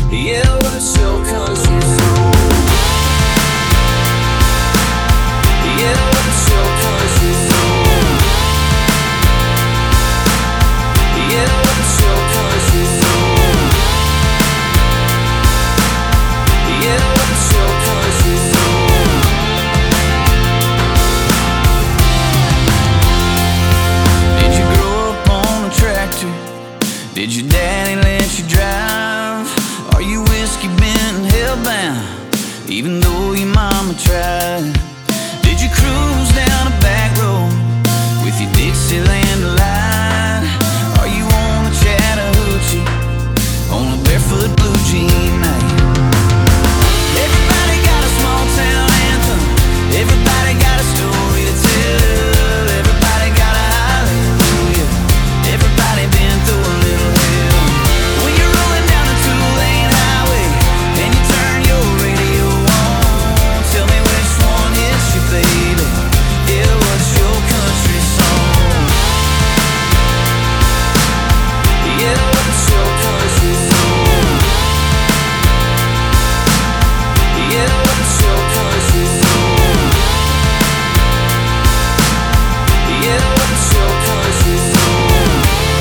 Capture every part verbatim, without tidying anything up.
Yeah, what's your country song? Yeah, what's your country song? Yeah, what's your country song? Yeah, what's your country song? Did you grow up on a tractor? Did your daddy let you drive? Are you whiskey bent and hellbound, even though your mama tried? Did you cruise down a back road with your Dixieland delight? Are you on a Chattahoochee on a barefoot blue jean night? Everybody got a small town anthem. Everybody got a story to tell. Everybody got a hallelujah. Everybody been through a little hell. When you're rolling down the two-lane highway and you turn your radio on, tell me which one hits you, baby. Yeah, what's your country song? Yeah, what's your country song? Yeah, what's your country song? Yeah, what's your country song?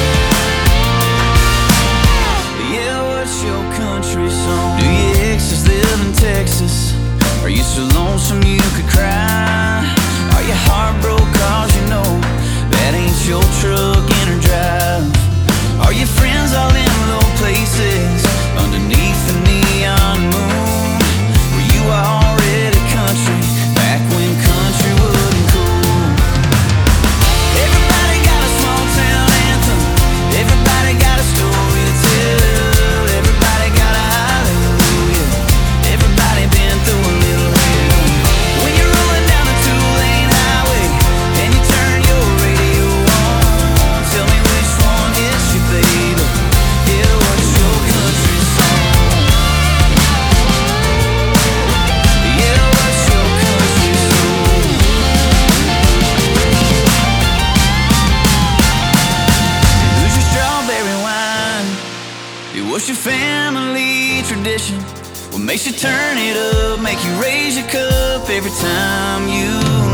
Yeah, what's your country song? Do your exes live in Texas? Are you so lonesome you could cry? Are you heartbroken cause you know that ain't your truck in her drive? Are your friends all in low places underneath the neon moon? Were you already country back when country wasn't cool? Everybody got a small town anthem. Everybody got a story to tell. Everybody got a hallelujah. Everybody been through a little hell. When you're rolling down the two-lane highway and you turn your radio on, tell me which one hits you, baby. Yeah, what's your country song? Yeah, what's your country song? Who's your strawberry wine? What's your family tradition? What makes you turn it up, make you raise your cup every time you